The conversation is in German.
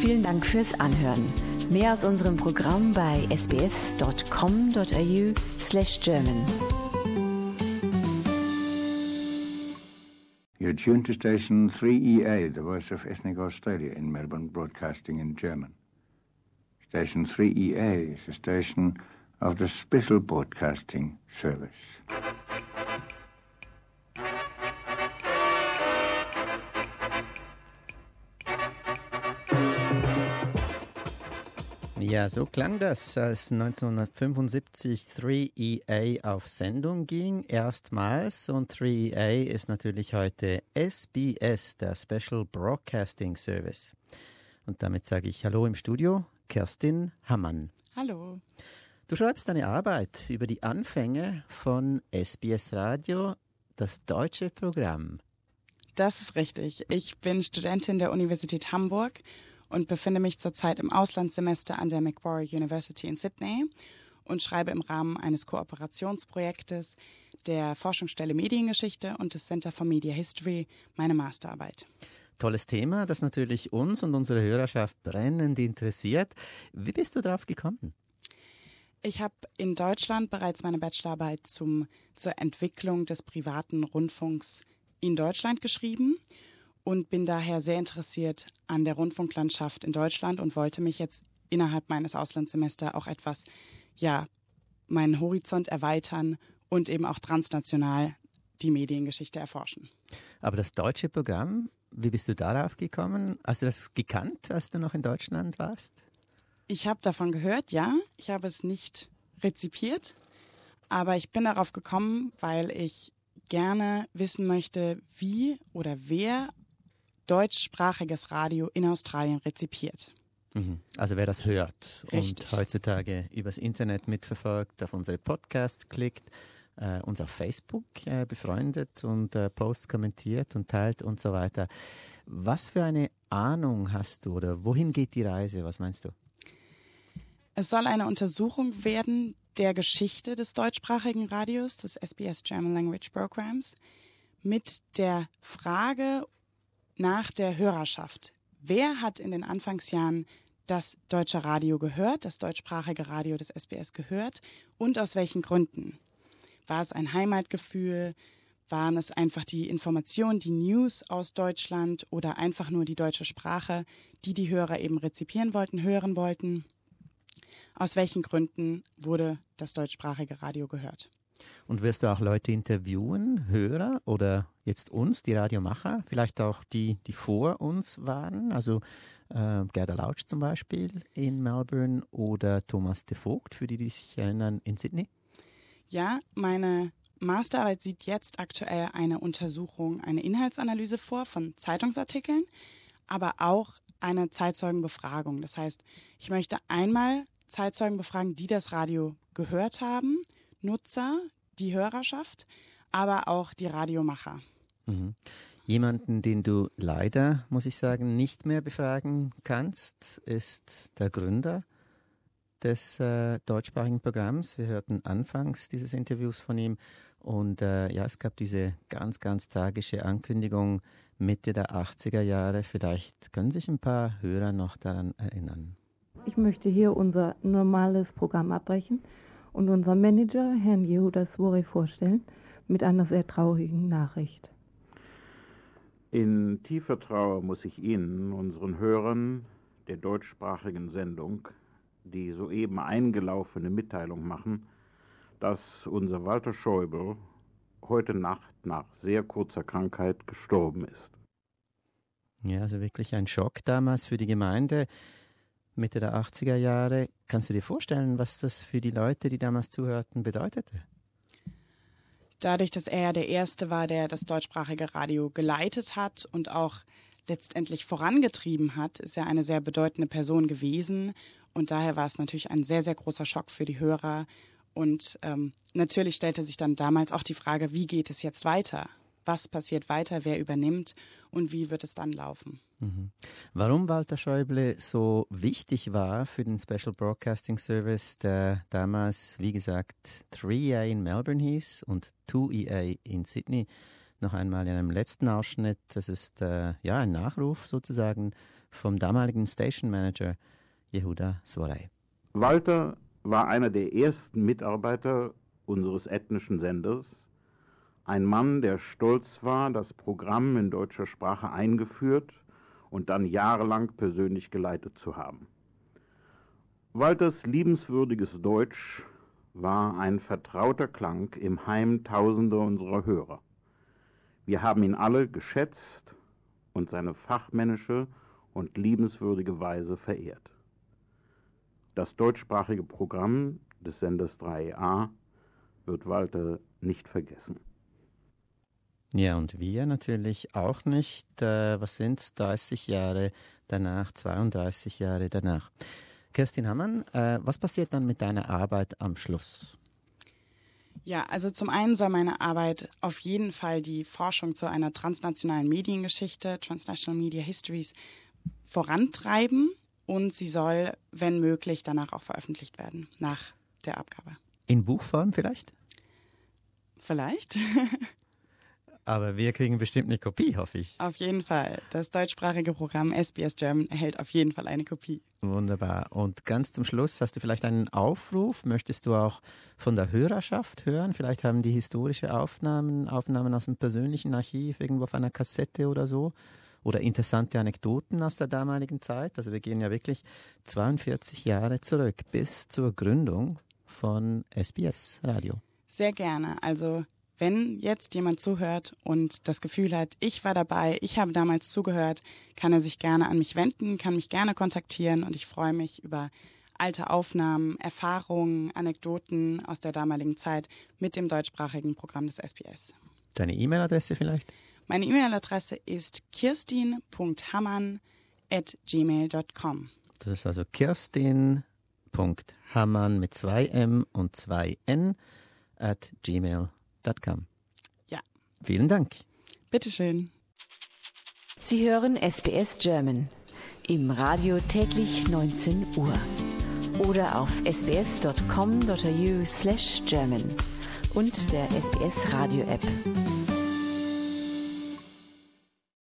Vielen Dank fürs Anhören. Mehr aus unserem Programm bei sbs.com.au/German. You're tuned to station 3EA, the voice of ethnic Australia in Melbourne, broadcasting in German. Station 3EA is a station of the Special Broadcasting Service. Ja, so klang das, als 1975 3EA auf Sendung ging, erstmals. Und 3EA ist natürlich heute SBS, der Special Broadcasting Service. Und damit sage ich Hallo im Studio, Kerstin Hammann. Hallo. Du schreibst deine Arbeit über die Anfänge von SBS Radio, das deutsche Programm. Das ist richtig. Ich bin Studentin der Universität Hamburg und befinde mich zurzeit im Auslandssemester an der Macquarie University in Sydney und schreibe im Rahmen eines Kooperationsprojektes der Forschungsstelle Mediengeschichte und des Center for Media History meine Masterarbeit. Tolles Thema, das natürlich uns und unsere Hörerschaft brennend interessiert. Wie bist du darauf gekommen? Ich habe in Deutschland bereits meine Bachelorarbeit zur Entwicklung des privaten Rundfunks in Deutschland geschrieben und bin daher sehr interessiert an der Rundfunklandschaft in Deutschland und wollte mich jetzt innerhalb meines Auslandssemesters auch etwas, meinen Horizont erweitern und eben auch transnational die Mediengeschichte erforschen. Aber das deutsche Programm, wie bist du darauf gekommen? Hast du das gekannt, als du noch in Deutschland warst? Ich habe davon gehört, ja. Ich habe es nicht rezipiert, aber ich bin darauf gekommen, weil ich gerne wissen möchte, wie oder wer deutschsprachiges Radio in Australien rezipiert. Also wer das hört Richtig. Und heutzutage übers Internet mitverfolgt, auf unsere Podcasts klickt, uns auf Facebook befreundet und Posts kommentiert und teilt und so weiter. Was für eine Ahnung hast du oder wohin geht die Reise? Was meinst du? Es soll eine Untersuchung werden der Geschichte des deutschsprachigen Radios, des SBS German Language Programs, mit der Frage nach der Hörerschaft. Wer hat in den Anfangsjahren das deutsche Radio gehört, das deutschsprachige Radio des SBS gehört und aus welchen Gründen? War es ein Heimatgefühl? Waren es einfach die Informationen, die News aus Deutschland oder einfach nur die deutsche Sprache, die Hörer eben rezipieren wollten, hören wollten? Aus welchen Gründen wurde das deutschsprachige Radio gehört? Und wirst du auch Leute interviewen, Hörer oder jetzt uns, die Radiomacher, vielleicht auch die vor uns waren, also Gerda Lautsch zum Beispiel in Melbourne oder Thomas de Vogt, für die sich erinnern, in Sydney? Ja, meine Masterarbeit sieht jetzt aktuell eine Untersuchung, eine Inhaltsanalyse vor von Zeitungsartikeln, aber auch eine Zeitzeugenbefragung. Das heißt, ich möchte einmal Zeitzeugen befragen, die das Radio gehört haben, Nutzer, die Hörerschaft, aber auch die Radiomacher. Jemanden, den du leider, muss ich sagen, nicht mehr befragen kannst, ist der Gründer des deutschsprachigen Programms. Wir hörten anfangs dieses Interviews von ihm und es gab diese ganz, ganz tragische Ankündigung Mitte der 80er Jahre. Vielleicht können sich ein paar Hörer noch daran erinnern. Ich möchte hier unser normales Programm abbrechen und unseren Manager, Herrn Yehuda Swore, vorstellen mit einer sehr traurigen Nachricht. In tiefer Trauer muss ich Ihnen, unseren Hörern der deutschsprachigen Sendung, die soeben eingelaufene Mitteilung machen, dass unser Walter Schäuble heute Nacht nach sehr kurzer Krankheit gestorben ist. Ja, also wirklich ein Schock damals für die Gemeinde. Mitte der 80er Jahre. Kannst du dir vorstellen, was das für die Leute, die damals zuhörten, bedeutete? Dadurch, dass er der Erste war, der das deutschsprachige Radio geleitet hat und auch letztendlich vorangetrieben hat, ist er eine sehr bedeutende Person gewesen. Und daher war es natürlich ein sehr, sehr großer Schock für die Hörer. Und natürlich stellte sich dann damals auch die Frage, wie geht es jetzt weiter? Was passiert weiter? Wer übernimmt? Und wie wird es dann laufen? Warum Walter Schäuble so wichtig war für den Special Broadcasting Service, der damals, wie gesagt, 3EA in Melbourne hieß und 2EA in Sydney. Noch einmal in einem letzten Ausschnitt, das ist ein Nachruf sozusagen vom damaligen Station Manager Yehuda Zworai. Walter war einer der ersten Mitarbeiter unseres ethnischen Senders, ein Mann, der stolz war, das Programm in deutscher Sprache eingeführt und dann jahrelang persönlich geleitet zu haben. Walters liebenswürdiges Deutsch war ein vertrauter Klang im Heim tausender unserer Hörer. Wir haben ihn alle geschätzt und seine fachmännische und liebenswürdige Weise verehrt. Das deutschsprachige Programm des Senders 3A wird Walter nicht vergessen. Ja, und wir natürlich auch nicht. Was sind es? 30 Jahre danach, 32 Jahre danach. Kerstin Hammann, was passiert dann mit deiner Arbeit am Schluss? Ja, also zum einen soll meine Arbeit auf jeden Fall die Forschung zu einer transnationalen Mediengeschichte, Transnational Media Histories, vorantreiben und sie soll, wenn möglich, danach auch veröffentlicht werden, nach der Abgabe. In Buchform vielleicht? Vielleicht. Aber wir kriegen bestimmt eine Kopie, hoffe ich. Auf jeden Fall. Das deutschsprachige Programm SBS German erhält auf jeden Fall eine Kopie. Wunderbar. Und ganz zum Schluss, hast du vielleicht einen Aufruf? Möchtest du auch von der Hörerschaft hören? Vielleicht haben die historische Aufnahmen aus dem persönlichen Archiv irgendwo auf einer Kassette oder so. Oder interessante Anekdoten aus der damaligen Zeit. Also wir gehen ja wirklich 42 Jahre zurück bis zur Gründung von SBS Radio. Sehr gerne. Also wenn jetzt jemand zuhört und das Gefühl hat, ich war dabei, ich habe damals zugehört, kann er sich gerne an mich wenden, kann mich gerne kontaktieren und ich freue mich über alte Aufnahmen, Erfahrungen, Anekdoten aus der damaligen Zeit mit dem deutschsprachigen Programm des SBS. Deine E-Mail-Adresse vielleicht? Meine E-Mail-Adresse ist kirstin.hammann@gmail.com. Das ist also kirstin.hammann mit 2 M und 2 N @gmail.com. Ja. Vielen Dank. Bitteschön. Sie hören SBS German im Radio täglich 19 Uhr oder auf sbs.com.au/German und der SBS Radio App.